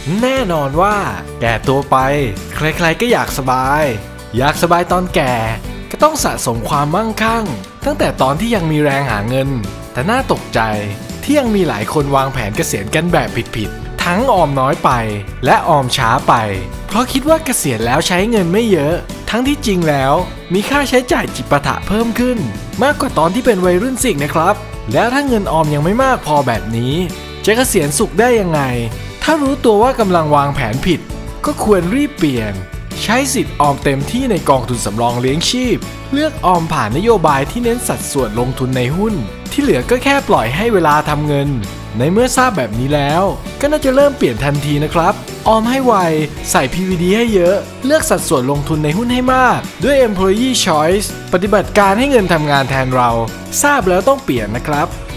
แน่นอนว่าแก่ตัวไปใครๆก็อยากสบายตอนแก่ก็ต้องสะสมความมั่งคั่งตั้งแต่ตอนที่ยังมีแรงหาเงินแต่น่าตกใจที่ยังมีหลายคนวางแผนเกษียณกันแบบผิดๆทั้งออมน้อยไปและออมช้าไปเพราะคิดว่าเกษียณแล้วใช้เงินไม่เยอะทั้งที่จริงแล้วมีค่าใช้จ่ายจิปาถะเพิ่มขึ้นมากกว่าตอนที่เป็นวัยรุ่นสินะครับแล้วถ้าเงินออมยังไม่มากพอแบบนี้จะเกษียณสุขได้ยังไงถ้ารู้ตัวว่ากำลังวางแผนผิดก็ควรรีบเปลี่ยนใช้สิทธิ์ออมเต็มที่ในกองทุนสำรองเลี้ยงชีพเลือกออมผ่านนโยบายที่เน้นสัดส่วนลงทุนในหุ้นที่เหลือก็แค่ปล่อยให้เวลาทำเงินในเมื่อทราบแบบนี้แล้วก็น่าจะเริ่มเปลี่ยนทันทีนะครับออมให้ไวใส่ PVD ให้เยอะเลือกสัดส่วนลงทุนในหุ้นให้มากด้วย Employee Choice ปฏิบัติการให้เงินทำงานแทนเราทราบแล้วต้องเปลี่ยนนะครับ